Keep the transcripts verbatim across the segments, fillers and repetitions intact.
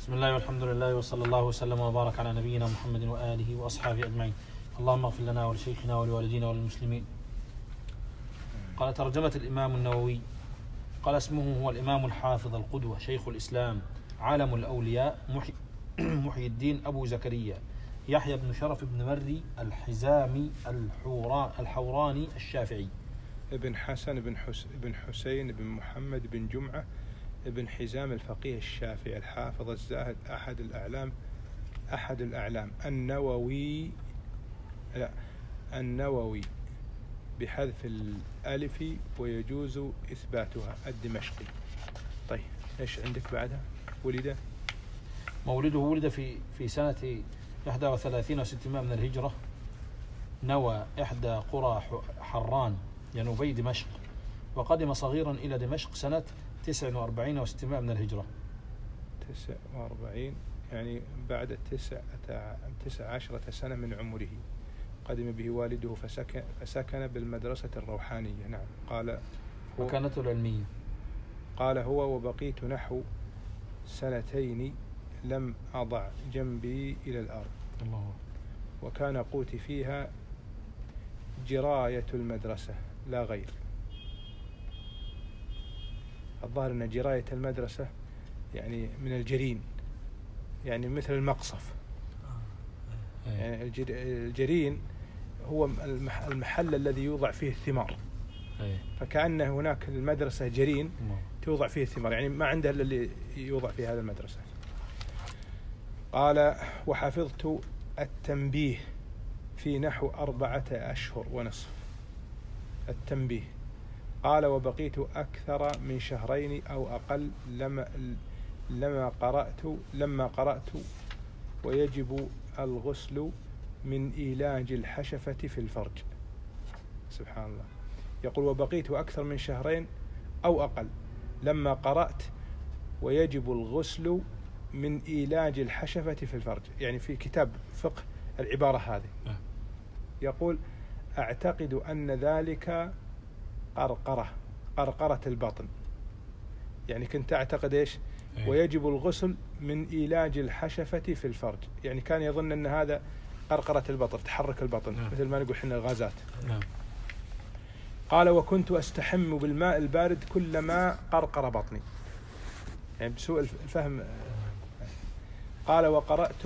بسم الله والحمد لله وصلى الله وسلم وبارك على نبينا محمد وآله وأصحابه أجمعين. اللهم اغفر لنا ولشيخنا ولوالدينا وللمسلمين. قال ترجمة الإمام النووي. قال اسمه هو الإمام الحافظ القدوة شيخ الإسلام عالم الأولياء محي, محي الدين أبو زكريا يحيى بن شرف بن مري الحزامي الحوراني الشافعي، ابن حسن بن, حس بن حسين بن محمد بن جمعة ابن حزام الفقيه الشافعي الحافظ الزاهد أحد الأعلام أحد الأعلام النووي لا النووي بحذف الألف ويجوز إثباتها الدمشقي. طيب إيش عندك بعدها؟ ولد مولده ولد في في سنة إحدى وثلاثين وستمائة من الهجرة، نوى إحدى قرى حران جنوبي دمشق، وقدم صغيرا إلى دمشق سنة تسع وأربعين وستمائة من الهجرة. تسع وأربعين يعني بعد تسع تسع عشرة سنة من عمره قدم به والده فسكن, فسكن بالمدرسة الروحانية. نعم. قال مكانته العلمية. قال هو وبقيت نحو سنتين لم أضع جنبي إلى الأرض. الله. وكان قوتي فيها جراية المدرسة لا غير. الظاهر أن جراية المدرسة يعني من الجرين، يعني مثل المقصف. يعني الجرين هو المحل الذي يوضع فيه الثمار، فكأن هناك المدرسة جرين توضع فيه الثمار، يعني ما عنده إلا اللي يوضع في هذا المدرسة. قال وحفظت التنبيه في نحو أربعة أشهر ونصف. التنبيه. قال وبقيت أكثر من شهرين أو أقل لما لما قرأت لما قرأت ويجب الغسل من إيلاج الحشفة في الفرج. سبحان الله. يقول وبقيت أكثر من شهرين أو أقل لما قرأت ويجب الغسل من إيلاج الحشفة في الفرج، يعني في كتاب فقه العبارة هذه. يقول أعتقد أن ذلك قرقرة قرقرة البطن، يعني كنت أعتقد إيش؟ ويجب الغسل من إيلاج الحشفة في الفرج، يعني كان يظن أن هذا قرقرة البطن، تحرك البطن. نعم. مثل ما نقول حنا الغازات. نعم. قال وكنت أستحم بالماء البارد كلما قرقر بطني، يعني بسوء الفهم. قال وقرأت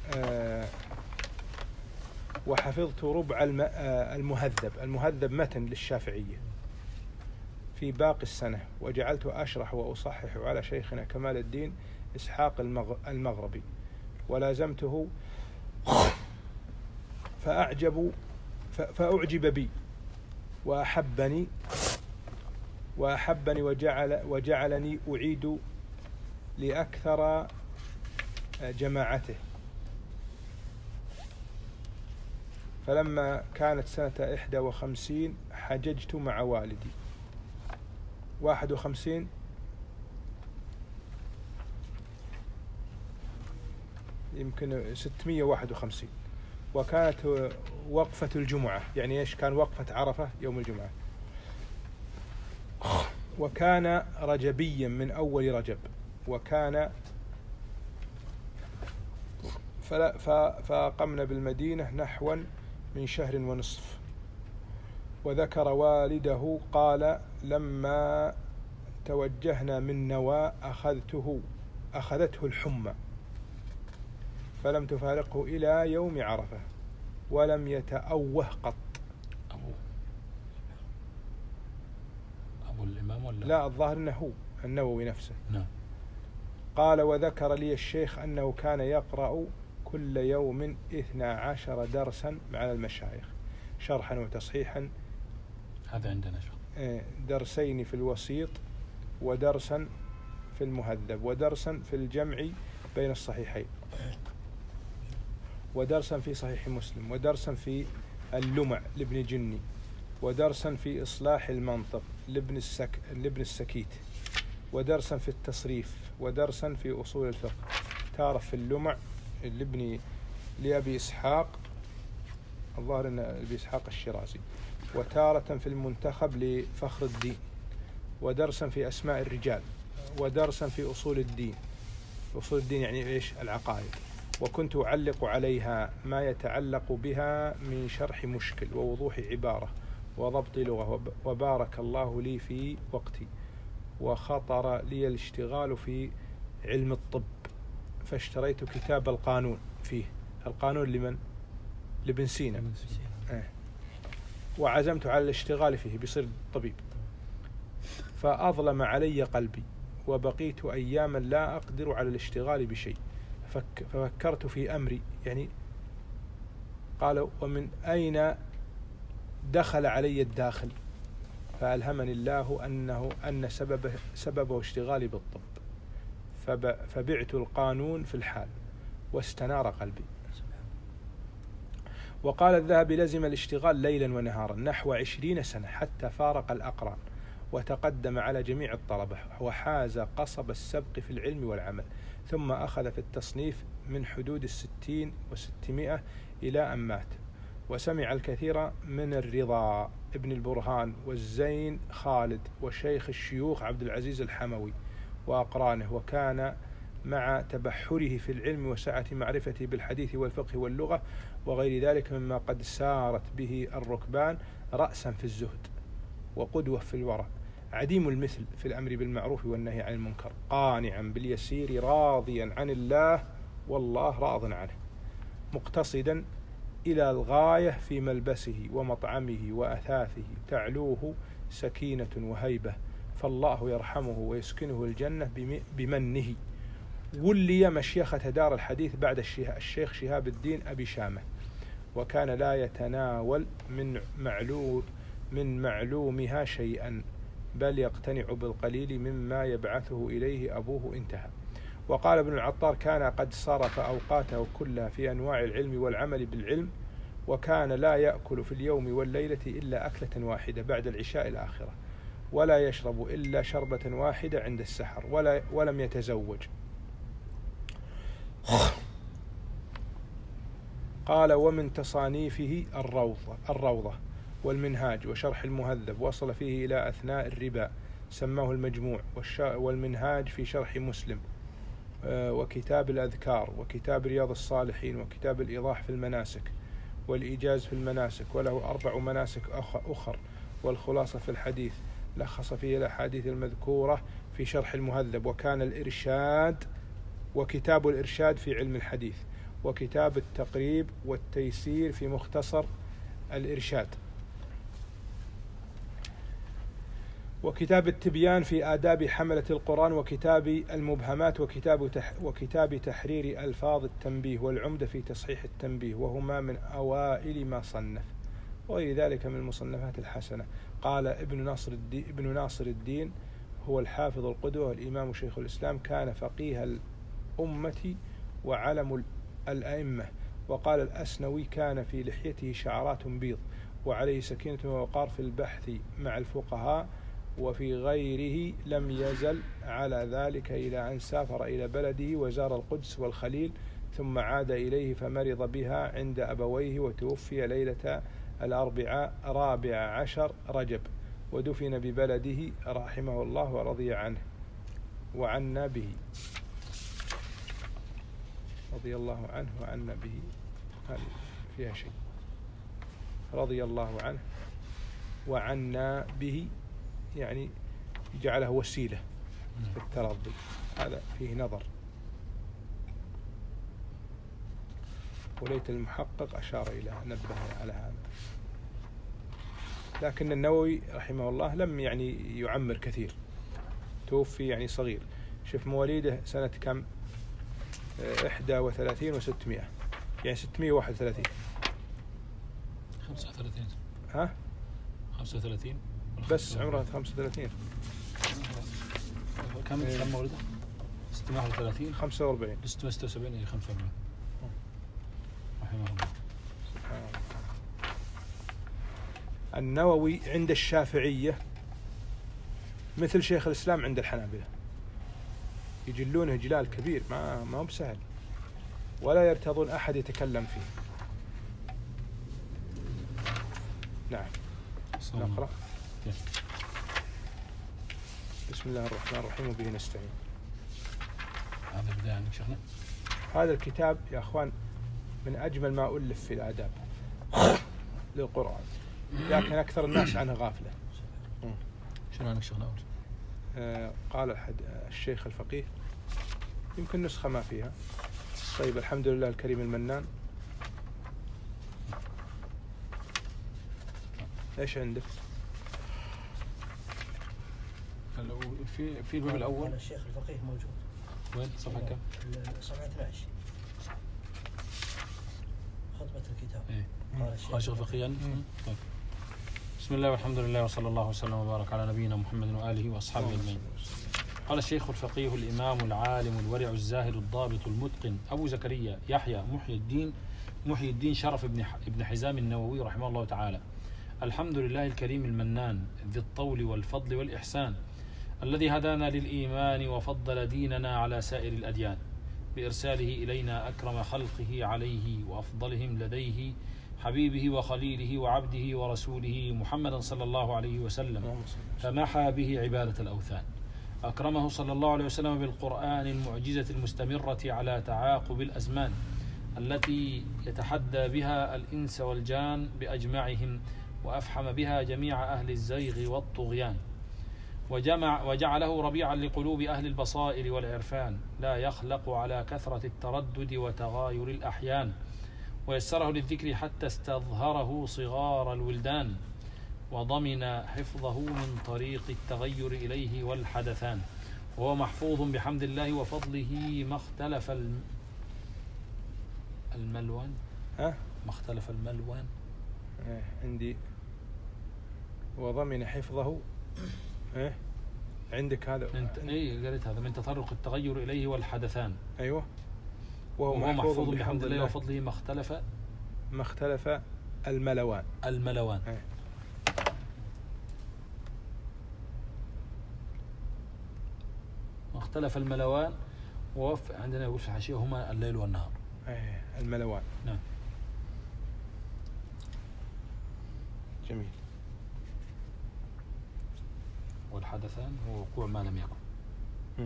وحفظت ربع المهذب. المهذب متن للشافعية في باقي السنة، وجعلت أشرح وأصحح على شيخنا كمال الدين إسحاق المغربي، ولازمته فأعجب فأعجب بي وأحبني وأحبني وجعل وجعلني أعيد لأكثر جماعته. فلما كانت سنة إحدى وخمسين حججت مع والدي. واحد وخمسين يمكن ستمائة وواحد وخمسين، وكانت وقفة الجمعة، يعني إيش كان وقفة عرفة يوم الجمعة. وكان رجبيا من أول رجب، وكان فأقمنا بالمدينة نحوا من شهر ونصف. وذكر والده قال لما توجهنا من نوى أخذته أخذته الحمى فلم تفارقه إلى يوم عرفة ولم يتأوه قط. أبو أبو الإمام ولا لا؟ الظاهر أنه هو النووي نفسه. نعم. قال وذكر لي الشيخ أنه كان يقرأ كل يوم اثنا عشر درسا مع المشايخ شرحا وتصحيحا. هذا عندنا شيخ. درسين في الوسيط ودرسا في المهذب ودرسا في الجمع بين الصحيحين ودرسا في صحيح مسلم ودرسا في اللمع لابن جني ودرسا في إصلاح المنطق لابن السك لابن السكيت ودرسا في التصريف ودرسا في أصول الفقه. تعرف في اللمع لابن لأبي إسحاق، الظاهر أن أبي إسحاق الشيرازي. وتارة في المنتخب لفخر الدين، ودرسا في أسماء الرجال، ودرسا في أصول الدين، أصول الدين يعني إيش؟ العقائد. وكنت أعلق عليها ما يتعلق بها من شرح مشكل ووضوح عبارة وضبط لغة، وبارك الله لي في وقتي، وخطر لي الاشتغال في علم الطب، فاشتريت كتاب القانون فيه. القانون لمن؟ لابن سينا. اه. وعزمت على الاشتغال فيه بصير طبيب، فأظلم علي قلبي، وبقيت أياما لا أقدر على الاشتغال بشيء، فك ففكرت في أمري. يعني قالوا ومن أين دخل علي الداخل؟ فألهمني الله أنه أن سببه, سببه اشتغالي بالطب، فبعت القانون في الحال واستنار قلبي. وقال الذهبي لزم الاشتغال ليلا ونهارا نحو عشرين سنة حتى فارق الأقران وتقدم على جميع الطلبة، وحاز قصب السبق في العلم والعمل، ثم أخذ في التصنيف من حدود الستين وستمائة إلى أن مات. وسمع الكثير من الرضا ابن البرهان والزين خالد وشيخ الشيوخ عبد العزيز الحموي وأقرانه، وكان مع تبحره في العلم وسعة معرفته بالحديث والفقه واللغة وغير ذلك مما قد سارت به الركبان رأسا في الزهد وقدوة في الورع، عديم المثل في الأمر بالمعروف والنهي عن المنكر، قانعا باليسير راضيا عن الله والله راض عنه، مقتصدا إلى الغاية في ملبسه ومطعمه وأثاثه، تعلوه سكينة وهيبة، فالله يرحمه ويسكنه الجنة بمنه. ولي مشيخة دار الحديث بعد الشيخ شهاب الدين أبي شامة، وكان لا يتناول من معلوم من معلومها شيئا، بل يقتنع بالقليل مما يبعثه إليه أبوه. انتهى. وقال ابن العطار كان قد صرف أوقاته كلها في أنواع العلم والعمل بالعلم، وكان لا يأكل في اليوم والليلة إلا أكلة واحدة بعد العشاء الآخرة، ولا يشرب إلا شربة واحدة عند السحر، ولا ولم يتزوج. قال ومن تصانيفه الروضة, الروضة والمنهاج وشرح المهذب، وصل فيه إلى أثناء الربا سماه المجموع، والمنهاج في شرح مسلم، وكتاب الأذكار، وكتاب رياض الصالحين، وكتاب الإيضاح في المناسك، والإيجاز في المناسك، وله أربع مناسك أخر، والخلاصة في الحديث، لخص فيه الأحاديث المذكورة في شرح المهذب، وكان الإرشاد وكتاب الإرشاد في علم الحديث، وكتاب التقريب والتيسير في مختصر الإرشاد، وكتاب التبيان في آداب حملة القرآن، وكتاب المبهمات، وكتاب تح وكتاب تحرير ألفاظ التنبيه، والعمدة في تصحيح التنبيه، وهما من أوائل ما صنف، وغير ذلك من المصنفات الحسنة. قال ابن ناصر الدين, ابن ناصر الدين هو الحافظ القدوة والإمام شيخ الإسلام، كان فقيه الأمة وعلم الأئمة. وقال الأسنوي كان في لحيته شعرات بيض، وعليه سكينة ووقار في البحث مع الفقهاء، وفي غيره لم يزل على ذلك إلى أن سافر إلى بلده وزار القدس والخليل، ثم عاد إليه فمرض بها عند أبويه، وتوفي ليلة الأربعاء رابع عشر رجب، ودفن ببلده رحمه الله ورضي عنه وعنا به، رضي الله عنه وعنا به. هل فيها شيء؟ رضي الله عنه وعنا به يعني جعله وسيلة في الترضي، هذا فيه نظر، وليت المحقق أشار إلى نبه على هذا. لكن النووي رحمه الله لم يعني يعمر كثير، توفي يعني صغير. شوف مواليده سنة كم؟ إحدى وثلاثين وستمائة، يعني ستمائة وواحد وثلاثين. خمسة وثلاثين. ها؟ خمسة وثلاثين. بس عمره خمسة وثلاثين. كم كم مولده؟ ستمائة وواحد وثلاثين. خمسة وأربعين. ستمائة وستة وسبعين إلى خمسة وأربعين. رحمه الله. سبحان الله. النووي عند الشافعية مثل شيخ الإسلام عند الحنابلة، يجلونه جلال كبير، ما ما هو بسهل، ولا يرتضون أحد يتكلم فيه. نعم. نقرأ. بسم الله الرحمن الرحيم وبه نستعين. هذا بداية عندك شيخنا. هذا الكتاب يا أخوان من أجمل ما ألف في الآداب للقرآن، لكن أكثر الناس عنه غافلة. شنو عندك شيخنا؟ آه قال الحد الشيخ الفقيه، يمكن نسخة ما فيها. طيب الحمد لله الكريم المنان. ايش عندك؟ في في الباب الأول الشيخ الفقيه موجود. وين صفحة كم؟ صفحة اثني عشر خطبة الكتاب. إيه. قال الشيخ الشيخ الفقيه. طيب. بسم الله والحمد لله وصلى الله وسلم وبارك على نبينا محمد وآله وأصحابه أجمعين. قال الشيخ الفقيه الإمام العالم الورع الزاهد الضابط المتقن أبو زكريا يحيى محي الدين محي الدين شرف ابن ابن حزام النووي رحمه الله تعالى. الحمد لله الكريم المنان ذي الطول والفضل والإحسان الذي هدانا للإيمان وفضل ديننا على سائر الأديان بإرساله إلينا أكرم خلقه عليه وأفضلهم لديه حبيبه وخليله وعبده ورسوله محمدا صلى الله عليه وسلم، فمحى به عبادة الأوثان. أكرمه صلى الله عليه وسلم بالقرآن المعجزة المستمرة على تعاقب الأزمان التي يتحدى بها الإنس والجان بأجمعهم، وأفحم بها جميع أهل الزيغ والطغيان، وجمع وجعله ربيعا لقلوب أهل البصائر والعرفان، لا يخلق على كثرة التردد وتغاير الأحيان، ويسره للذكر حتى استظهره صغار الولدان، وضمن حفظه من طريق التغير إليه والحدثان، وهو محفوظ بحمد الله وفضله ما اختلف الملوان. ها؟ ما اختلف الملوان. إيه عندي وضمن حفظه. إيه عندك هذا؟ انت اي قريت هذا من تطرق التغير إليه والحدثان. أيوه. وهو, وهو محفوظ, محفوظ بحمد الله وفضله ما اختلف ما اختلف الملوان. الملوان. إيه. ما اختلف الملوان. ووف عندنا يقول في الحاشية هما الليل والنهار. إيه الملوان. نعم. جميل. والحدثان هو وقوع ما لم يكن. مم.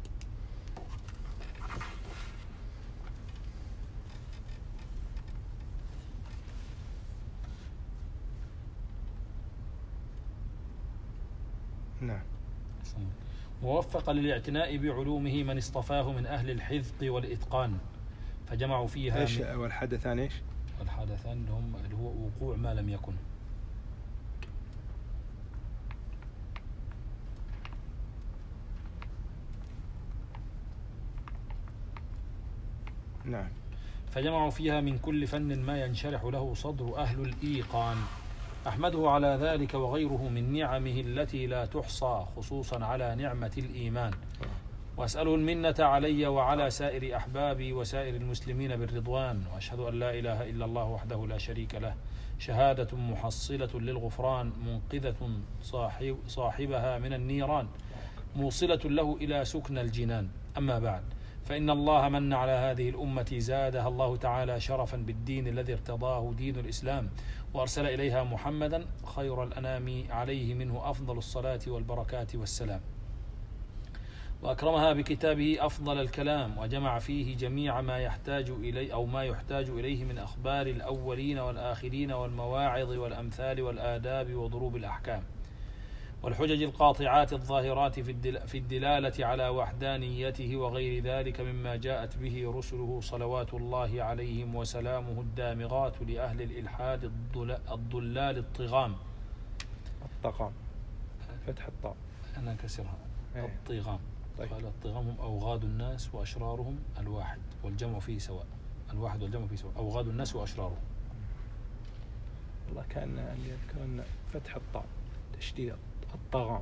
نعم. موفق للاعتناء بعلومه من اصطفاه من أهل الحذق والإتقان، فجمعوا فيها. ايش والحدثان ايش؟ والحدثان هم اللي هو وقوع ما لم يكن. نعم. فجمعوا فيها من كل فن ما ينشرح له صدر أهل الإيقان، أحمده على ذلك وغيره من نعمه التي لا تحصى، خصوصا على نعمة الإيمان، وأسأله المنة علي وعلى سائر أحبابي وسائر المسلمين بالرضوان، وأشهد أن لا إله إلا الله وحده لا شريك له، شهادة محصلة للغفران منقذة صاحب صاحبها من النيران، موصلة له إلى سكن الجنان. أما بعد، فإن الله من على هذه الأمة زادها الله تعالى شرفا بالدين الذي ارتضاه دين الإسلام، وأرسل إليها محمدا خير الأنام عليه منه أفضل الصلاة والبركات والسلام، وأكرمها بكتابه أفضل الكلام، وجمع فيه جميع ما يحتاج إليه أو ما يحتاج إليه من أخبار الأولين والآخرين والمواعظ والأمثال والآداب وضروب الأحكام والحجج القاطعات الظاهرات في الدلالة على وحدانيته وغير ذلك مما جاءت به رسله صلوات الله عليهم وسلامه الدامغات لأهل الإلحاد الضلال الطغام. الطغام فتح الطاء أنا كسرها. ايه. الطغام. طيب. قال الطغام هم أوغاد الناس وأشرارهم الواحد والجمع فيه سواء. الواحد والجمع فيه سواء. أوغاد الناس وأشرارهم. والله كان اللي يذكر أن فتح الطاء تشديد الطغام.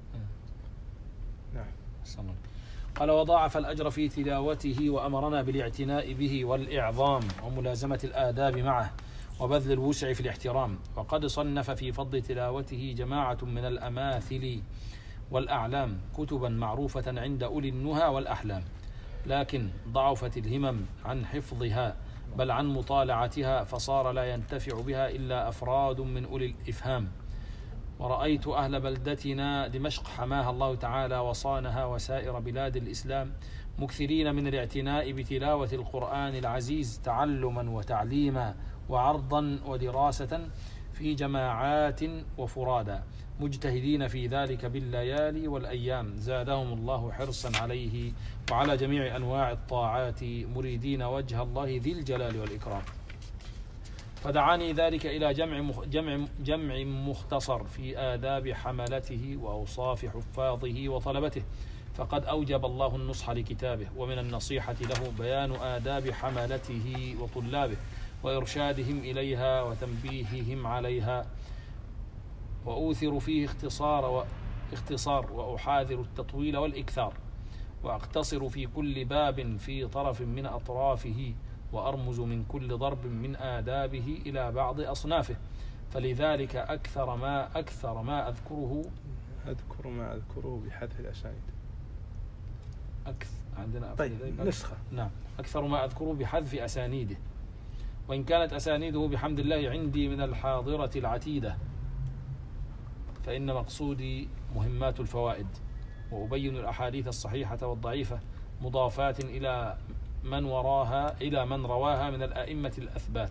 نعم. صلى. قال وضاعف الأجر في تلاوته وأمرنا بالاعتناء به والإعظام وملازمة الآداب معه وبذل الوسع في الاحترام، وقد صنف في فضل تلاوته جماعة من الأماثل والأعلام كتبا معروفة عند أولي النهى والأحلام، لكن ضعفت الهمم عن حفظها بل عن مطالعتها، فصار لا ينتفع بها إلا أفراد من أولي الإفهام. ورأيت أهل بلدتنا دمشق حماها الله تعالى وصانها وسائر بلاد الإسلام مكثرين من الاعتناء بتلاوة القرآن العزيز تعلما وتعليما وعرضا ودراسة في جماعات وفرادا، مجتهدين في ذلك بالليالي والأيام، زادهم الله حرصا عليه وعلى جميع أنواع الطاعات، مريدين وجه الله ذي الجلال والإكرام. فدعاني ذلك إلى جمع جمع جمع مختصر في آداب حملته وأوصاف حفاظه وطلبته، فقد أوجب الله النصح لكتابه، ومن النصيحة له بيان آداب حملته وطلابه وإرشادهم إليها وتنبيههم عليها، وأوثر فيه اختصار واختصار وأحاذر التطويل والإكثار، وأقتصر في كل باب في طرف من أطرافه، وأرمز من كل ضرب من آدابه إلى بعض أصنافه، فلذلك أكثر ما أكثر ما أذكره أذكر ما أذكره بحذف الأسانيد. أكثر عندنا طيب نسخة. نعم، أكثر ما أذكره بحذف أسانيده، وإن كانت أسانيده بحمد الله عندي من الحاضرة العتيدة، فإن مقصودي مهمات الفوائد، وأبين الأحاديث الصحيحة والضعيفة مضافات إلى من وراها إلى من رواها من الأئمة الأثبات،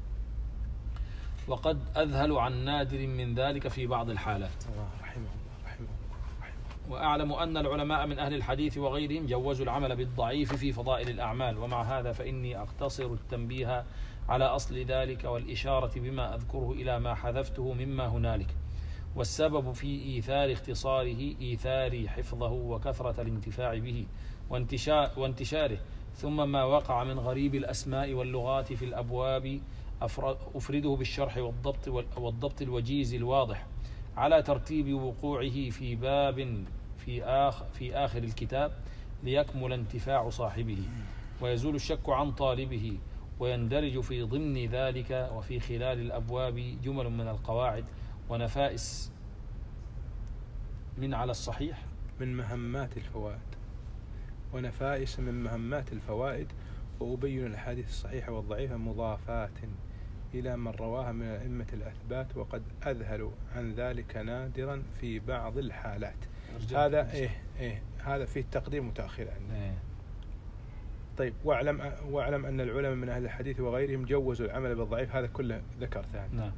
وقد أذهل عن نادر من ذلك في بعض الحالات. الله رحمه الله رحمه الله رحمه الله. وأعلم أن العلماء من أهل الحديث وغيرهم جوزوا العمل بالضعيف في فضائل الأعمال، ومع هذا فإني أقتصر التنبيه على أصل ذلك والإشارة بما أذكره إلى ما حذفته مما هنالك، والسبب في إيثار اختصاره إيثار حفظه وكثرة الانتفاع به وانتشاره، ثم ما وقع من غريب الأسماء واللغات في الأبواب أفرده بالشرح والضبط والضبط الوجيز الواضح على ترتيب وقوعه في باب في آخر, في آخر الكتاب، ليكمل انتفاع صاحبه ويزول الشك عن طالبه، ويندرج في ضمن ذلك وفي خلال الأبواب جمل من القواعد ونفائس من على الصحيح من مهمات الفوائد ونفائس من مهمات الفوائد، وأبين الأحاديث الصحيحة والضعيفة مضافات إلى من رواها من أئمة الأثبات، وقد أذهل عن ذلك نادرا في بعض الحالات. هذا إيه إيه هذا فيه تقديم وتأخير عندنا. إيه. طيب واعلم واعلم أن العلماء من أهل الحديث وغيرهم جوزوا العمل بالضعيف، هذا كله ذكرته يعني. نعم.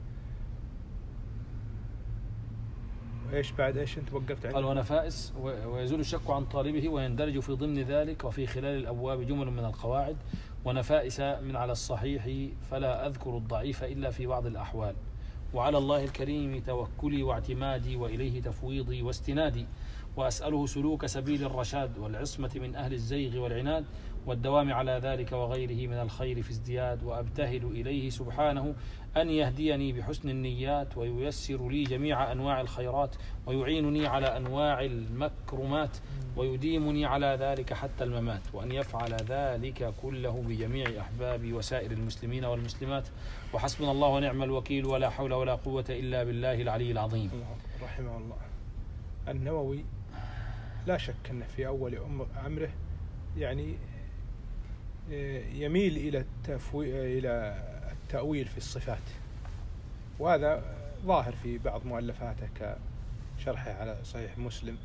ايش بعد ايش انت وقفت عنه؟ قال ونفائس ويزول الشك عن طالبه، ويندرج في ضمن ذلك وفي خلال الأبواب جمل من القواعد ونفائس من على الصحيح، فلا أذكر الضعيف إلا في بعض الأحوال، وعلى الله الكريم توكلي واعتمادي، وإليه تفويضي واستنادي، وأسأله سلوك سبيل الرشاد والعصمة من أهل الزيغ والعناد، والدوام على ذلك وغيره من الخير في ازدياد، وأبتهل إليه سبحانه أن يهديني بحسن النيات، وييسر لي جميع أنواع الخيرات، ويعينني على أنواع المكرمات، ويديمني على ذلك حتى الممات، وأن يفعل ذلك كله بجميع أحبابي وسائر المسلمين والمسلمات، وحسبنا الله ونعم الوكيل، ولا حول ولا قوة إلا بالله العلي العظيم. رحمه الله. النووي لا شك أنه في أول أمره يعني يميل إلى التفوي... إلى التأويل في الصفات، وهذا ظاهر في بعض مؤلفاته كشرحه على صحيح مسلم،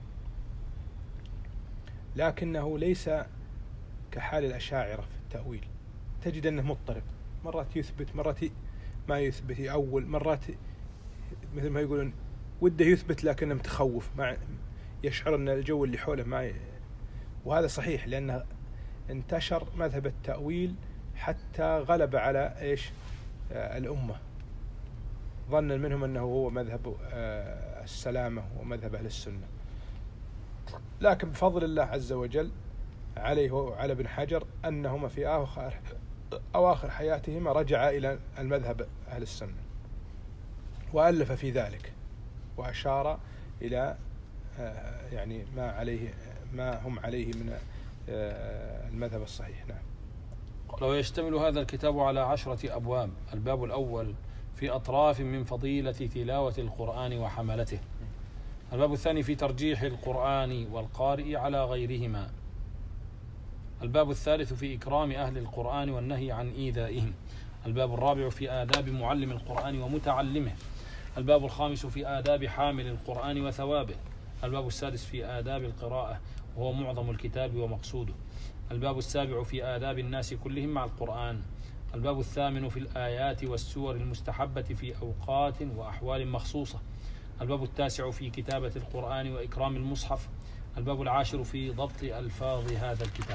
لكنه ليس كحال الأشاعرة في التأويل، تجد أنه مضطرب، مرات يثبت مرات ما يثبت، يأول مرات مثل ما يقولون وده يثبت لكنه متخوف، ما يشعر أن الجو اللي حوله ما ي... وهذا صحيح، لأنه انتشر مذهب التأويل حتى غلب على إيش آه الأمة، ظنا منهم أنه هو مذهب آه السلامة ومذهب أهل السنة، لكن بفضل الله عز وجل عليه وعلى ابن حجر أنهما في آخر أواخر حياتهما رجع إلى المذهب أهل السنة، وألف في ذلك وأشار إلى آه يعني ما عليه ما هم عليه من المذهب الصحيح. نعم. لو يشتمل هذا الكتاب على عشرة أبواب. الباب الأول في أطراف من فضيلة تلاوة القرآن وحملته. الباب الثاني في ترجيح القرآن والقارئ على غيرهما. الباب الثالث في إكرام أهل القرآن والنهي عن إيذائهم. الباب الرابع في آداب معلم القرآن ومتعلمه. الباب الخامس في آداب حامل القرآن وثوابه. الباب السادس في آداب القراءة وهو معظم الكتاب ومقصوده. الباب السابع في آداب الناس كلهم مع القرآن. الباب الثامن في الآيات والسور المستحبة في أوقات وأحوال مخصوصة. الباب التاسع في كتابة القرآن وإكرام المصحف. الباب العاشر في ضبط ألفاظ هذا الكتاب.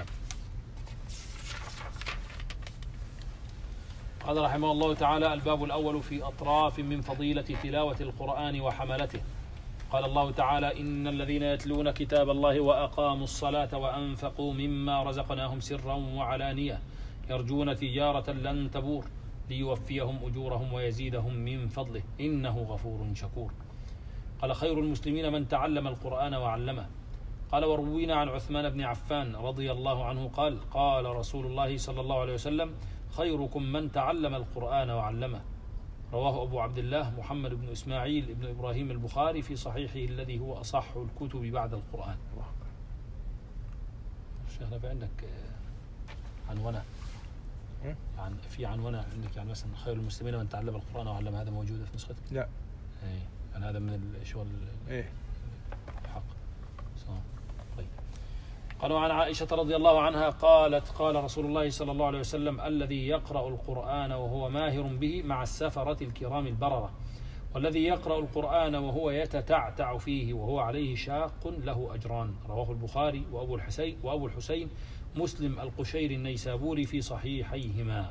قال رحمه الله تعالى: الباب الأول في أطراف من فضيلة تلاوة القرآن وحملته. قال الله تعالى: إن الذين يتلون كتاب الله وأقاموا الصلاة وأنفقوا مما رزقناهم سرا وعلانية يرجون تجارة لن تبور ليوفيهم أجورهم ويزيدهم من فضله إنه غفور شكور. قال: خير المسلمين من تعلم القرآن وعلمه. قال: وروينا عن عثمان بن عفان رضي الله عنه قال: قال رسول الله صلى الله عليه وسلم: خيركم من تعلم القرآن وعلمه. رواه أبو عبد الله محمد بن إسماعيل بن إبراهيم البخاري في صحيحه الذي هو أصح الكتب بعد القرآن. شيخنا في عندك عنونة يعني في عنونة عندك يعني مثلا خير المسلمين من تعلم القرآن وعلم، هذا موجود في نسختك؟ لا. اي يعني هذا من الشغل ايه الحق. طيب. قالوا عن عائشة رضي الله عنها قالت: قال رسول الله صلى الله عليه وسلم: الذي يقرأ القرآن وهو ماهر به مع السفرة الكرام البررة، والذي يقرأ القرآن وهو يتتعتع فيه وهو عليه شاق له أجران. رواه البخاري وأبو الحسين وأبو الحسين مسلم القشيري النيسابوري في صحيحيهما.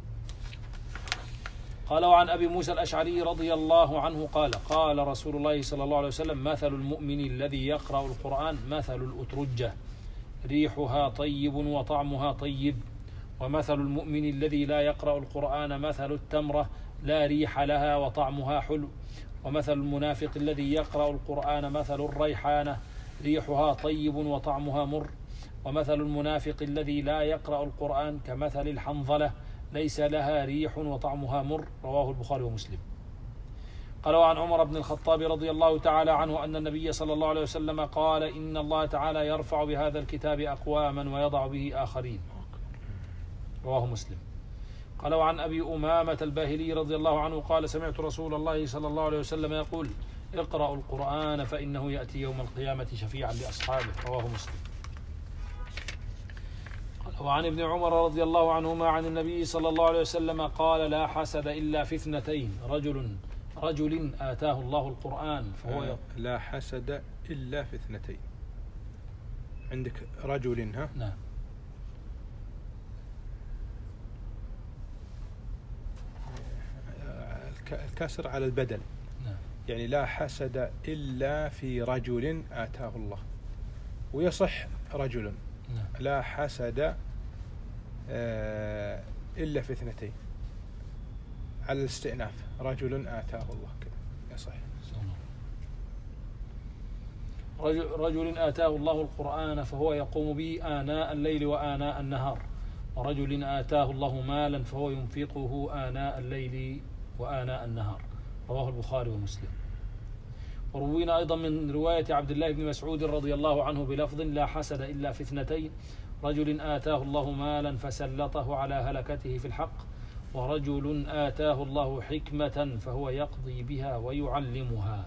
قال: وعن أبي موسى الأشعري رضي الله عنه قال: قال رسول الله صلى الله عليه وسلم: مثل المؤمن الذي يقرأ القرآن مثل الأترجة ريحها طيب وطعمها طيب، ومثل المؤمن الذي لا يقرأ القرآن مثل التمرة لا ريح لها وطعمها حلو، ومثل المنافق الذي يقرأ القرآن مثل الريحانة ريحها طيب وطعمها مر، ومثل المنافق الذي لا يقرأ القرآن كمثل الحنظلة ليس لها ريح وطعمها مر. رواه البخاري ومسلم. قال: وعن عمر بن الخطاب رضي الله تعالى عنه أن النبي صلى الله عليه وسلم قال: إن الله تعالى يرفع بهذا الكتاب أقواما ويضع به آخرين. رواه مسلم. قال: وعن أبي أمامة الباهلي رضي الله عنه قال: سمعت رسول الله صلى الله عليه وسلم يقول: اقرأوا القرآن فإنه يأتي يوم القيامة شفيعا لأصحابه. رواه مسلم. وعن ابن عمر رضي الله عنهما عن النبي صلى الله عليه وسلم قال: لا حسد إلا في اثنتين، رجل رجل آتاه الله القرآن فهو آه لا حسد إلا في اثنتين. عندك رجل ها؟ نعم. الكسر على البدل. نعم. يعني لا حسد إلا في رجل آتاه الله، ويصح رجل. نعم. لا حسد آه إلا في اثنتين على الاستئناف، رجل آتاه الله كذا يصح. رجل, رجل آتاه الله القرآن فهو يقوم به آناء الليل وآناء النهار، ورجل آتاه الله مالا فهو ينفقه آناء الليل وآناء النهار. رواه البخاري ومسلم. وروينا أيضا من رواية عبد الله بن مسعود رضي الله عنه بلفظ: لا حسد إلا في اثنتين، رجل آتاه الله مالا فسلطه على هلكته في الحق، ورجل آتاه الله حكمة فهو يقضي بها ويعلمها.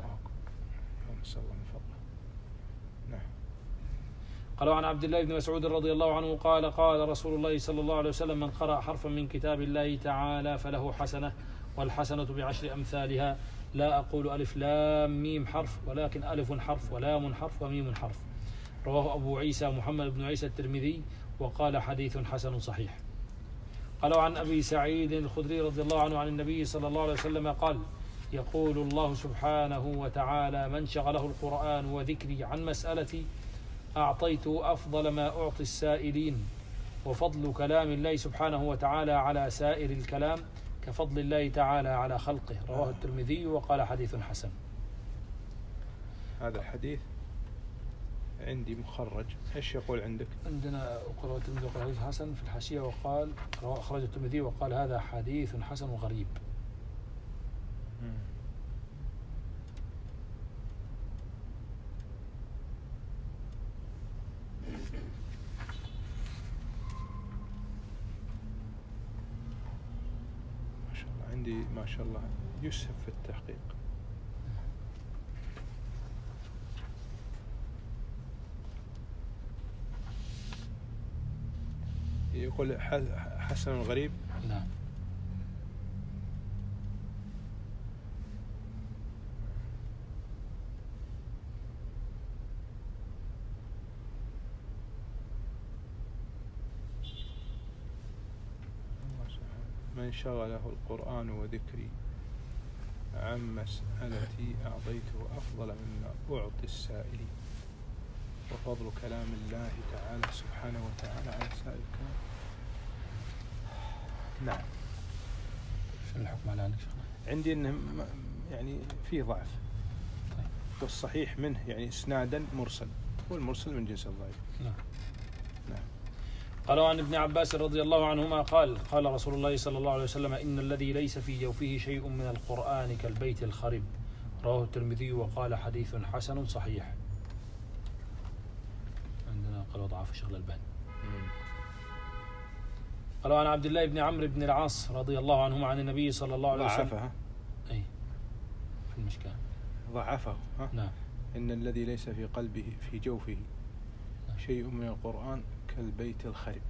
قالوا عن عبد الله بن مسعود رضي الله عنه قال: قال رسول الله صلى الله عليه وسلم: من قرأ حرفا من كتاب الله تعالى فله حسنة، والحسنة بعشر أمثالها، لا أقول ألف لام ميم حرف، ولكن ألف حرف ولام حرف وميم حرف. رواه أبو عيسى محمد بن عيسى الترمذي وقال: حديث حسن صحيح. قالوا عن أبي سعيد الخدري رضي الله عنه عن النبي صلى الله عليه وسلم قال: يقول الله سبحانه وتعالى: من شغله القرآن وذكري عن مسألتي أعطيته أفضل ما أعطي السائلين، وفضل كلام الله سبحانه وتعالى على سائر الكلام كفضل الله تعالى على خلقه. رواه الترمذي وقال: حديث حسن. هذا الحديث عندي مخرج، ايش يقول عندك؟ عندنا قرأ الترمذي وقال حديث حسن في الحاشية، وقال أخرج الترمذي وقال: هذا حديث حسن غريب. عندي ما شاء الله يسهب في التحقيق. يقول حسن غريب. نعم. من شغله القرآن وذكري عن مسألتي أعطيته أفضل مما أعطي السائلين، وفضل كلام الله تعالى سبحانه وتعالى على سائر الكلام. نعم. شو الحكم على ذلك؟ عندي أنه يعني فيه ضعف. طيب. والصحيح منه يعني إسنادا مرسل، والمرسل من جنس الضعيف. نعم. نعم. قالوا عن ابن عباس رضي الله عنهما قال قال رسول الله صلى الله عليه وسلم: إن الذي ليس في جوفه شيء من القرآن كالبيت الخرب. رواه الترمذي وقال حديث حسن صحيح. عندنا قال وضعف شيخ الألباني. قالوا عن عبد الله بن عمرو بن العاص رضي الله عنهما عن النبي صلى الله عليه وسلم. ضعفها. أي في المشكاة. ضعفه. ها؟ نعم. إن الذي ليس في قلبه في جوفه شيء من القرآن كالبيت الخرب.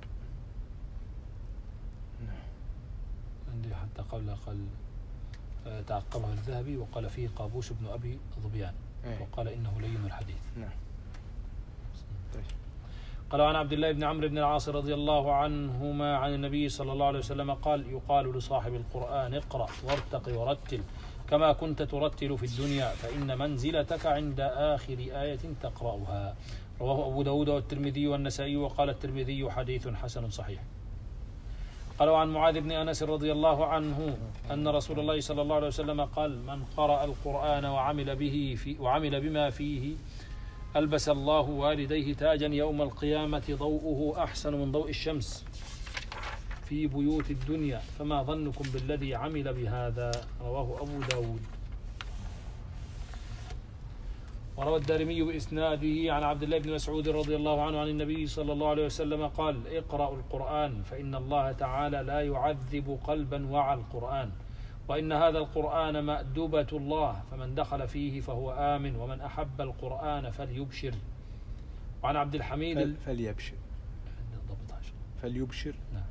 نعم. عندي حتى قبل قال تعقبه الذهبي وقال فيه قابوس بن أبي ظبيان. أيه. وقال إنه لين الحديث. نعم. طيب. قال عن عبد الله بن عمرو بن العاص رضي الله عنهما عن النبي صلى الله عليه وسلم قال: يقال لصاحب القرآن اقرأ وارتق ورتل كما كنت ترتل في الدنيا، فإن منزلتك عند آخر آية تقرأها. رواه أبو داود والترمذي والنسائي وقال الترمذي حديث حسن صحيح. قالوا عن معاذ بن أنس رضي الله عنه أن رسول الله صلى الله عليه وسلم قال: من قرأ القرآن وعمل به في وعمل بما فيه ألبس الله والديه تاجا يوم القيامة ضوءه أحسن من ضوء الشمس في بيوت الدنيا، فما ظنكم بالذي عمل بهذا؟ رواه أبو داود. وروى الدارمي بإسناده عن عبد الله بن مسعود رضي الله عنه عن النبي صلى الله عليه وسلم قال: اقرأوا القرآن فإن الله تعالى لا يعذب قلبا وعى القرآن، وإن هذا القرآن مأدبة الله، فمن دخل فيه فهو آمن، ومن أحب القرآن فليبشر. وعن عبد الحميد فل فليبشر فليبشر. نعم.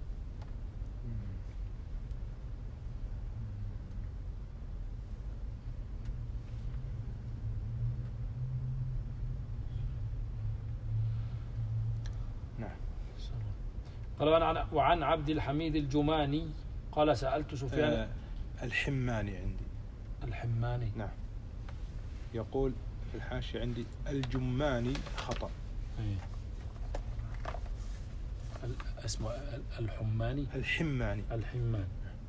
قال وعن عبد الحميد الجماني قال: سألت سفيان. آه الحماني عندي. الحماني. نعم. يقول في الحاشية عندي الجماني خطأ. ايه. اسمه الحماني. الحماني. الحماني.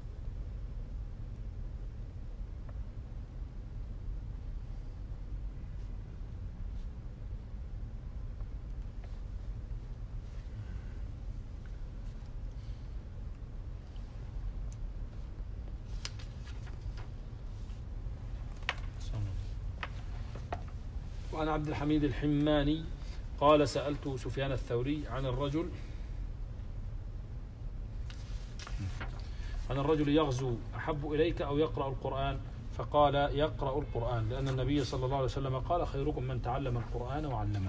وعن عبد الحميد الحماني قال: سألت سفيان الثوري عن الرجل عن الرجل يغزو أحب إليك أو يقرأ القرآن؟ فقال: يقرأ القرآن، لأن النبي صلى الله عليه وسلم قال: خيركم من تعلم القرآن وعلمه.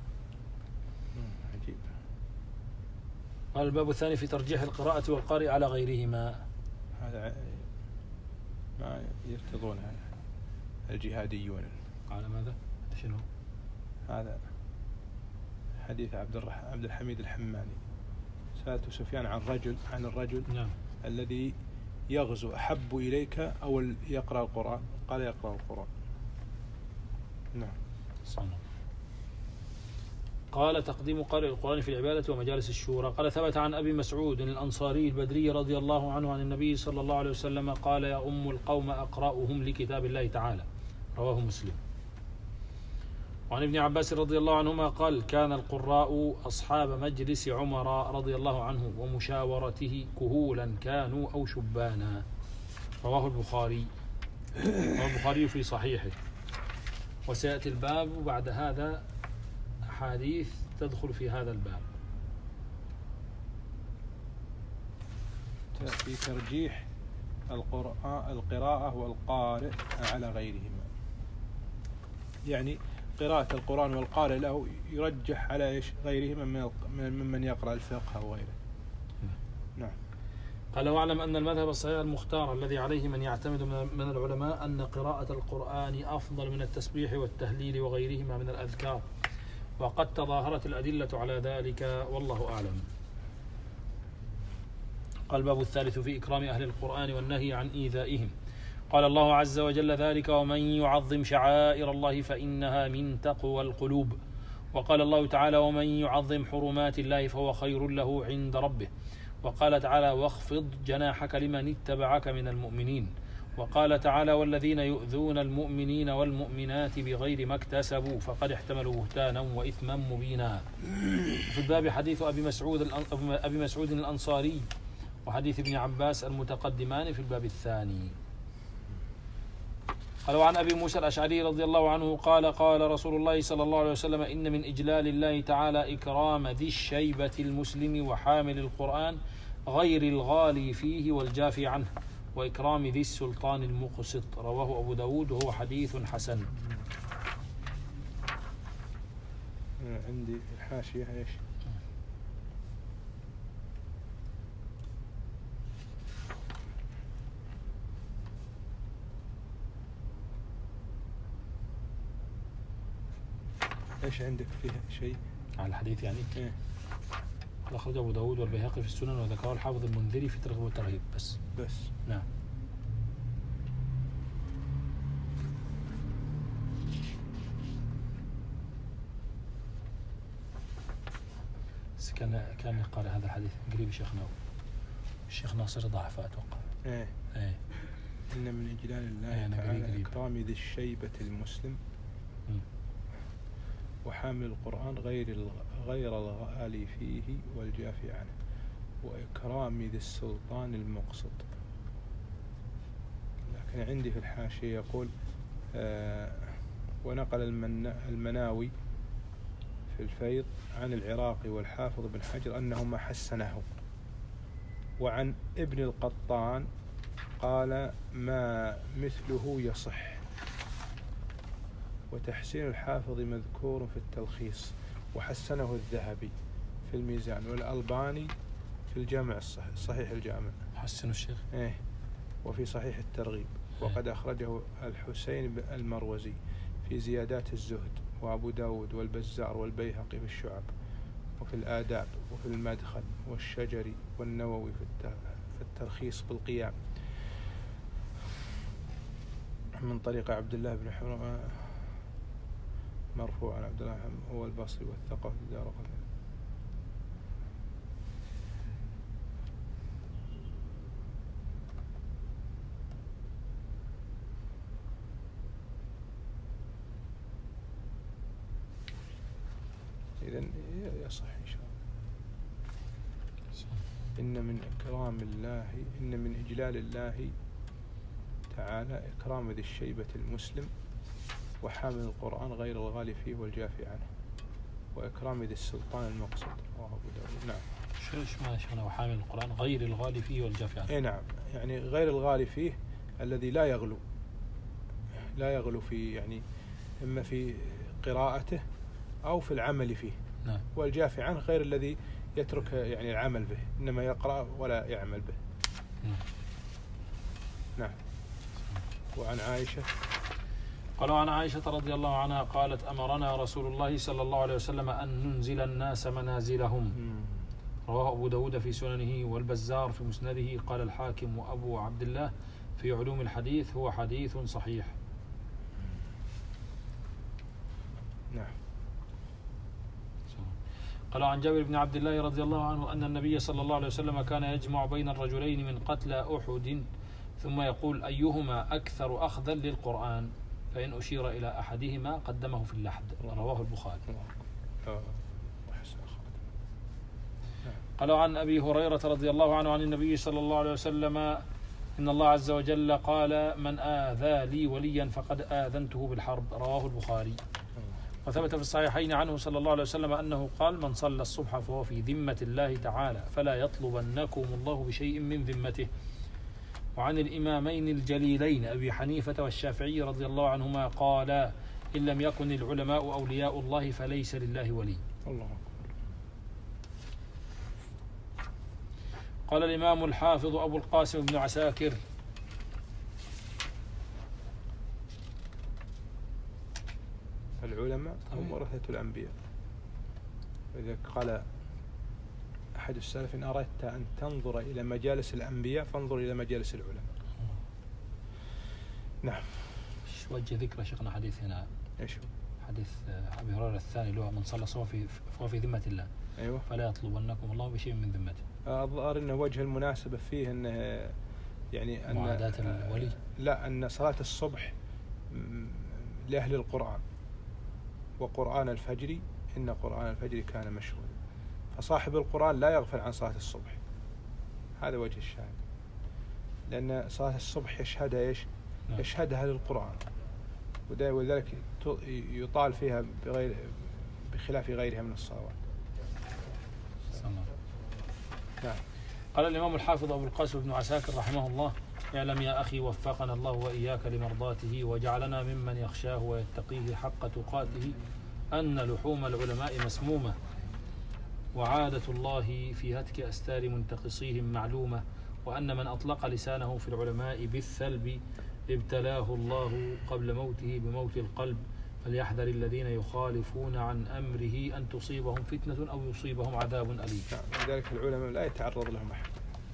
عجيب. قال: الباب الثاني في ترجيح القراءة والقارئ على غيرهما. هذا ما يرتضون الجهاديون. على ماذا؟ شنو؟ هذا حديث عبد الرح... عبد الحميد الحماني. سألت سفيان عن رجل عن الرجل نعم. الذي يغزو أحب إليك أو يقرأ القرآن؟ قال: يقرأ القرآن. نعم. صنع. قال: تقديم قارئ القرآن في العبادة ومجالس الشورى. قال: ثبت عن أبي مسعود الأنصاري البدري رضي الله عنه عن النبي صلى الله عليه وسلم قال: يا أم القوم أقرأهم لكتاب الله تعالى. رواه مسلم. وعن ابن عباس رضي الله عنهما قال: كان القراء أصحاب مجلس عمر رضي الله عنه ومشاورته كهولا كانوا أو شبانا. رواه البخاري. رواه البخاري في صحيحه. وسيأتي الباب بعد هذا أحاديث تدخل في هذا الباب في ترجيح القراءة القراءة والقارئ على غيرهما. يعني قراءة القرآن والقارئ له يرجح على إيش غيرهما من ممن يقرأ الفقه أو غيره. قال واعلم أن المذهب الصحيح المختار الذي عليه من يعتمد من العلماء أن قراءة القرآن أفضل من التسبيح والتهليل وغيرهما من الأذكار، وقد تظاهرت الأدلة على ذلك والله أعلم. قال الباب الثالث في إكرام أهل القرآن والنهي عن إيذائهم. قال الله عز وجل ذلك ومن يعظم شعائر الله فإنها من تقوى القلوب. وقال الله تعالى ومن يعظم حرمات الله فهو خير له عند ربه. وقال تعالى واخفض جناحك لمن اتبعك من المؤمنين. وقال تعالى والذين يؤذون المؤمنين والمؤمنات بغير ما اكتسبوا فقد احتملوا بهتانا وإثما مبينا. في الباب حديث أبي مسعود أبي مسعود الأنصاري وحديث ابن عباس المتقدمان في الباب الثاني. قال وعن أبي موسى الأشعري رضي الله عنه قال قال رسول الله صلى الله عليه وسلم إن من إجلال الله تعالى إكرام ذي الشيبة المسلم وحامل القرآن غير الغالي فيه والجافي عنه، وإكرام ذي السلطان المقسط. رواه أبو داود وهو حديث حسن. عندي الحاشية ايش؟ ايش عندك فيها شيء؟ على الحديث يعني؟ ايه. أخرجه أبو داود والبيهقي في السنن وذكره الحافظ المنذري في الترغيب والترهيب بس. بس. نعم. بس كان كان يقرأ هذا الحديث قريب شيخنا الشيخ ناصر ضعفه أتوقع. ايه. ايه. إن من إجلال الله ايه تعالى إكرام ذي الشيبة المسلم م. وحامل القرآن غير غير الغالي فيه والجافي عنه، وإكرام ذي السلطان المقسط. لكن عندي في الحاشية يقول آه ونقل المناوي في الفيض عن العراقي والحافظ بن حجر أنهما حسنه، وعن ابن القطان قال ما مثله يصح، وتحسين الحافظ مذكور في التلخيص، وحسنه الذهبي في الميزان، والألباني في الجامع الصحيح صحيح الجامع حسن الشيخ ايه وفي صحيح الترغيب. وقد أخرجه الحسين المروزي في زيادات الزهد، وأبو داود والبزار والبيهقي في الشعب وفي الآداب وفي المدخل والشجري والنووي في الترخيص بالقيام من طريق عبد الله بن حمران مرفوع عن عبد الله هو البصري والثقة في دار قطن. إذن يصح إن شاء الله. إن من إكرام الله إن من إجلال الله تعالى إكرام ذي الشيبة المسلم وحامل القرآن غير الغالي فيه والجافي عنه، وإكرام ذي السلطان المقصد. رواه أبو داود. نعم. شو ما شأنه وحامل القرآن غير الغالي فيه والجافي عنه؟ إيه نعم، يعني غير الغالي فيه الذي لا يغلو لا يغلو في يعني إما في قراءته أو في العمل فيه. نعم. والجافي عنه غير الذي يترك يعني العمل به، إنما يقرأ ولا يعمل به. نعم. نعم. وعن عائشة قالوا عن عائشة رضي الله عنها قالت أمرنا رسول الله صلى الله عليه وسلم أن ننزل الناس منازلهم. رواه أبو داود في سننه والبزار في مسنده. قال الحاكم وأبو عبد الله في علوم الحديث هو حديث صحيح. نعم. قالوا عن جابر بن عبد الله رضي الله عنه أن النبي صلى الله عليه وسلم كان يجمع بين الرجلين من قتلى أحد ثم يقول أيهما أكثر أخذا للقرآن، فإن أشير إلى أحدهما قدمه في اللحد. رواه البخاري. قالوا عن أبي هريرة رضي الله عنه عن النبي صلى الله عليه وسلم إن الله عز وجل قال من آذى لي وليا فقد آذنته بالحرب. رواه البخاري. وثبت في الصحيحين عنه صلى الله عليه وسلم أنه قال من صلى الصبح فهو في ذمة الله تعالى فلا يطلبنكم الله بشيء من ذمته. وعن الإمامين الجليلين أبي حنيفة والشافعي رضي الله عنهما قال إن لم يكن العلماء أولياء الله فليس لله ولي. الله. قال الإمام الحافظ أبو القاسم بن عساكر: العلماء هم ورثة الأنبياء. إذا قال أحد السلف: إن أردت أن تنظر إلى مجالس الأنبياء فانظر إلى مجالس العلماء. نعم. ايش وجه ذكر شيخنا حديث هنا؟ ايش هو؟ حديث أبي هريرة الثاني اللي هو: من صلى فهو في فهو في ذمة الله. أيوه. فلا يطلبنكم الله بشيء من ذمته. الظاهر أنه وجه المناسبة فيه أنه يعني أن معاداة الولي. لا، أن صلاة الصبح لأهل القرآن، وقرآن الفجر إن قرآن الفجر كان مشهودا، فصاحب القرآن لا يغفل عن صلاة الصبح. هذا وجه الشاهد، لأن صلاة الصبح يشهدها إيش؟ نعم. يشهدها للقرآن، ولذلك يطال فيها بغير بخلاف غيرها من الصلوات. نعم. قال الإمام الحافظ أبو القاسم بن عساكر رحمه الله: اعلم يا أخي وفقنا الله وإياك لمرضاته وجعلنا ممن يخشاه ويتقيه حق تقاته أن لحوم العلماء مسمومة، وعادة الله في هتك أستار منتقصيهم معلومة، وأن من أطلق لسانه في العلماء بالثلب ابتلاه الله قبل موته بموت القلب، فليحذر الذين يخالفون عن أمره أن تصيبهم فتنة أو يصيبهم عذاب أليم. لذلك العلماء لا يتعرض لهم أحد،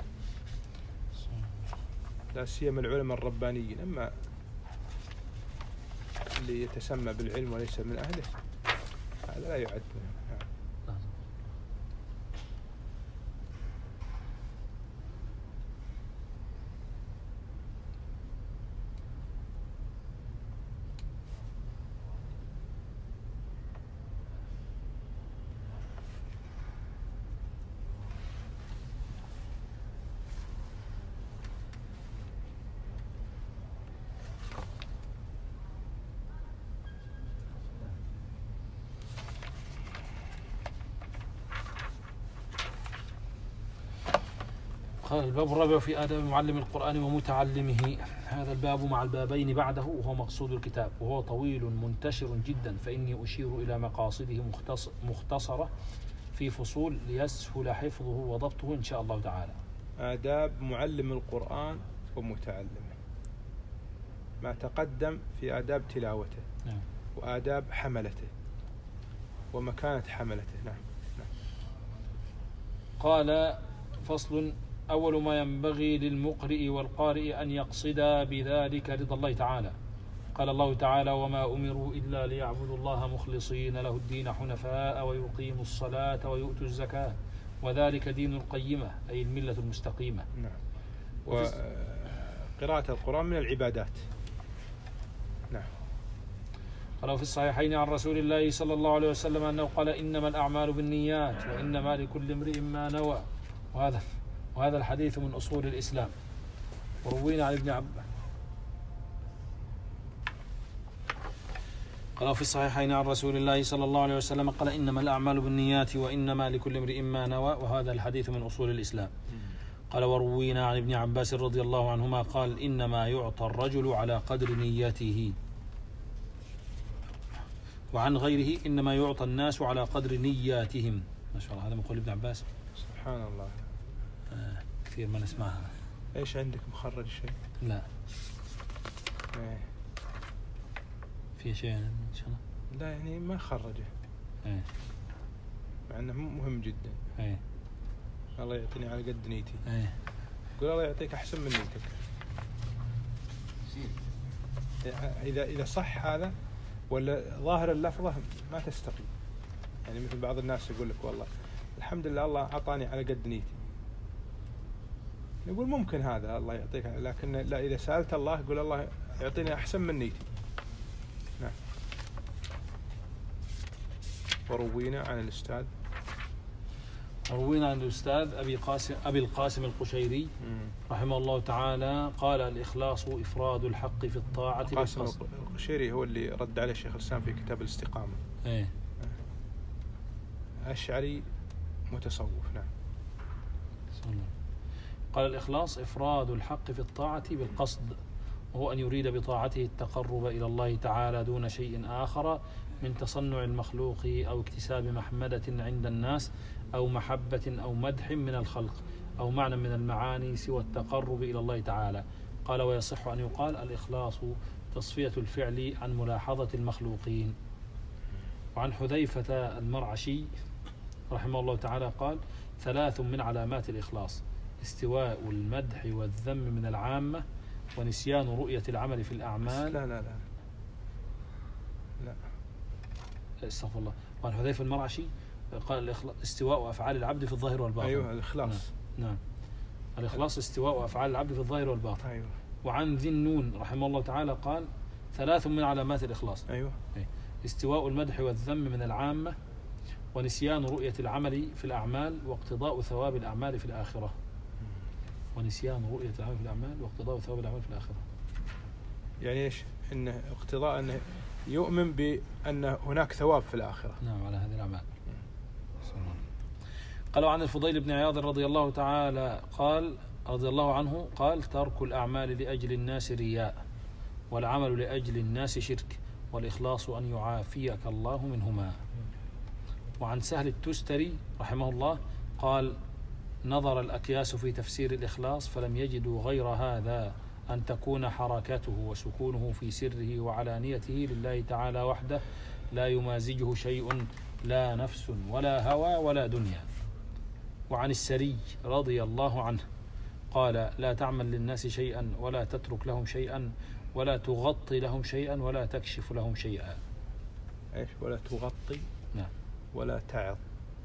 لا سيما العلماء الربانيين. أما اللي يتسمى بالعلم وليس من أهله هذا لا يعد منه. قال: الباب الرابع في آداب معلم القرآن ومتعلمه. هذا الباب مع البابين بعده وهو مقصود الكتاب، وهو طويل منتشر جدا، فإني أشير إلى مقاصده مختصرة في فصول ليسهل حفظه وضبطه إن شاء الله تعالى. آداب معلم القرآن ومتعلمه، ما تقدم في آداب تلاوته. نعم. وآداب حملته ومكانة حملته. نعم. نعم. قال: فصل: أول ما ينبغي للمقرئ والقارئ أن يقصدا بذلك رضا الله تعالى. قال الله تعالى: وما أمروا إلا ليعبدوا الله مخلصين له الدين حنفاء ويقيموا الصلاة ويؤتوا الزكاة وذلك دين القيمة، أي الملة المستقيمة. نعم. وقراءة القرآن من العبادات. نعم. قال: في الصحيحين عن رسول الله صلى الله عليه وسلم أنه قال: إنما الأعمال بالنيات وإنما لكل امرئ ما نوى. وهذا وهذا الحديث من أصول الإسلام. وروينا عن ابن عباس قال: في الصحيحين عن رسول الله صلى الله عليه وسلم قال: إنما الأعمال بالنيات وإنما لكل امرئ ما نوى. وهذا الحديث من أصول الإسلام. قال: وروينا عن ابن عباس رضي الله عنهما قال: إنما يعطى الرجل على قدر نيته. وعن غيره: إنما يعطى الناس على قدر نياتهم. ما شاء الله، هذا من قول ابن عباس. سبحان الله. آه كثير ما نسمعها. ايش عندك مخرج شيء؟ لا. ايه. في شيء ان شاء الله؟ لا، يعني ما خرجه. ايه. مع انه مهم جدا. ايه. الله يعطيني على قد نيتي. ايه. قول الله يعطيك احسن من نيتك. اذا اذا صح هذا ولا ظاهر اللفظه ما تستقيم. يعني مثل بعض الناس يقول لك: والله الحمد لله الله أعطاني على قد نيتي. نقول ممكن هذا الله يعطيك، لكن لا، إذا سألت الله قول الله يعطيني أحسن من نيتي. نعم. وروينا عن الأستاذ وروينا عن الأستاذ أبي قاسم أبي القاسم القشيري رحمه الله تعالى قال: الإخلاص إفراد الحق في الطاعة. القاسم القشيري هو اللي رد عليه الشيخ الإسلام في كتاب الاستقامة. إيه. أشعري متصوف. نعم. قال: الإخلاص إفراد الحق في الطاعة بالقصد، وهو أن يريد بطاعته التقرب إلى الله تعالى دون شيء آخر من تصنع المخلوق أو اكتساب محمدة عند الناس أو محبة أو مدح من الخلق أو معنى من المعاني سوى التقرب إلى الله تعالى. قال ويصح أن يقال الإخلاص تصفية الفعل عن ملاحظة المخلوقين. وعن حذيفة المرعشي رحمه الله تعالى قال ثلاث من علامات الإخلاص: استواء المدح والذم من العامة، ونسيان رؤية العمل في الأعمال. لا لا لا لا استغفر الله. وعن حذيفة المرعشي قال استواء أفعال العبد في الظاهر والباطن. أيوه الإخلاص. نعم, نعم. الإخلاص استواء أفعال العبد في الظاهر والباطن. أيوه. وعن ذي النون رحمه الله تعالى قال ثلاث من علامات الإخلاص: أيوه استواء المدح والذم من العامة، ونسيان رؤية العمل في الأعمال، واقتضاء ثواب الأعمال في الآخرة. ونسيان رؤية العمل في الأعمال واقتضاء ثواب الأعمال في الآخرة. يعني إيش؟ إنه اقتضاء أنه يؤمن بأن هناك ثواب في الآخرة. نعم على هذه الأعمال. قالوا عن الفضيل بن عياض رضي الله تعالى قال رضي الله عنه قال ترك الأعمال لأجل الناس رياء، والعمل لأجل الناس شرك، والإخلاص أن يعافيك الله منهما. وعن سهل التستري رحمه الله قال نظر الأكياس في تفسير الإخلاص فلم يجدوا غير هذا، أن تكون حركته وسكونه في سره وعلانيته لله تعالى وحده، لا يمازجه شيء، لا نفس ولا هوى ولا دنيا. وعن السري رضي الله عنه قال لا تعمل للناس شيئا، ولا تترك لهم شيئا، ولا تغطي لهم شيئا، ولا تكشف لهم شيئا. ايش؟ ولا تغطي. نعم. ولا تعظ.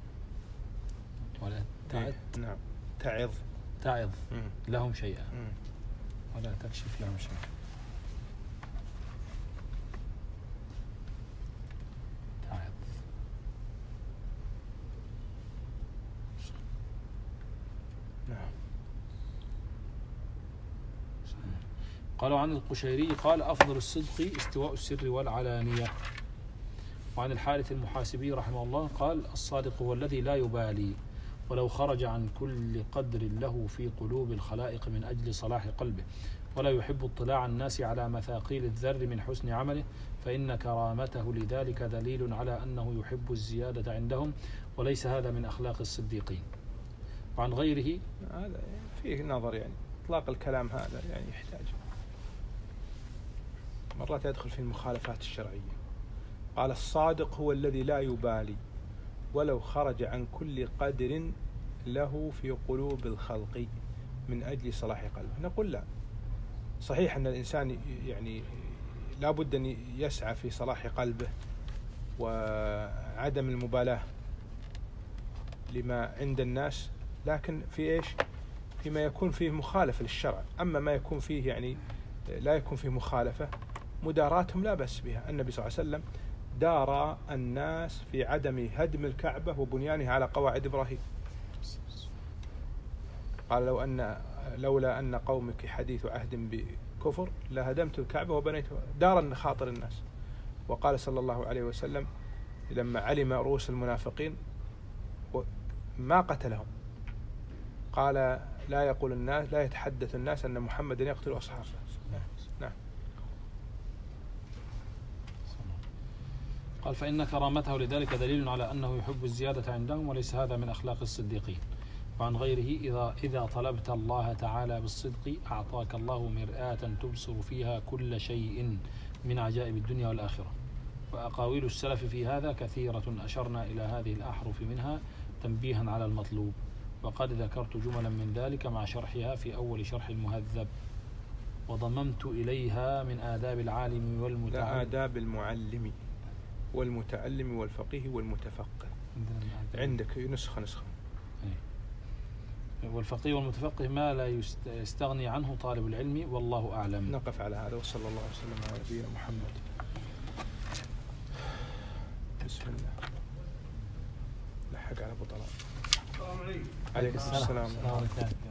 ولا تعظ. نعم. تعظ. تعظ مم. لهم شيئا. مم. ولا تكشف لهم شيئا. تعظ. نعم. قالوا عن القشيري قال أفضل الصدق استواء السر والعلانية. وعن الحارث المحاسبي رحمه الله قال الصادق هو الذي لا يبالي ولو خرج عن كل قدر له في قلوب الخلائق من أجل صلاح قلبه، ولا يحب اطلاع الناس على مثاقيل الذر من حسن عمله، فإن كرامته لذلك دليل على أنه يحب الزيادة عندهم، وليس هذا من أخلاق الصديقين. وعن غيره هذا فيه نظر، يعني إطلاق الكلام هذا يعني يحتاج مرات يدخل في المخالفات الشرعية. قال الصادق هو الذي لا يبالي ولو خرج عن كل قدر له في قلوب الخلق من أجل صلاح قلبه. نقول لا، صحيح أن الإنسان يعني لا بد أن يسعى في صلاح قلبه وعدم المبالاة لما عند الناس، لكن في إيش؟ فيما يكون فيه مخالفة للشرع. أما ما يكون فيه يعني لا يكون فيه مخالفة، مداراتهم لا بأس بها. النبي صلى الله عليه وسلم دار الناس في عدم هدم الكعبة وبنيانها على قواعد إبراهيم. قال لو أن لولا أن قومك حديث عهد بكفر لهدمت الكعبة وبنيتها، دار خاطر الناس. وقال صلى الله عليه وسلم لما علم رؤوس المنافقين ما قتلهم، قال لا يقول الناس لا يتحدث الناس أن محمد يقتل أصحابه. نعم. قال فإن كرامته لذلك دليل على أنه يحب الزيادة عندهم، وليس هذا من أخلاق الصديقين. وعن غيره إذا, إذا طلبت الله تعالى بالصدق أعطاك الله مرآة تبصر فيها كل شيء من عجائب الدنيا والآخرة. وأقاويل السلف في هذا كثيرة، أشرنا إلى هذه الأحرف منها تنبيها على المطلوب، وقد ذكرت جملا من ذلك مع شرحها في أول شرح المهذب، وضممت إليها من آداب العالم والمتعلم. لا، آداب المعلم والمتعلم والفقيه والمتفقه. عندك نسخة نسخة والفقيه والمتفقه ما لا يستغني عنه طالب العلم، والله أعلم. نقف على هذا، وصلى الله وسلم على نبينا محمد. بسم الله. لحق على أبو طلال. عليكم السلام.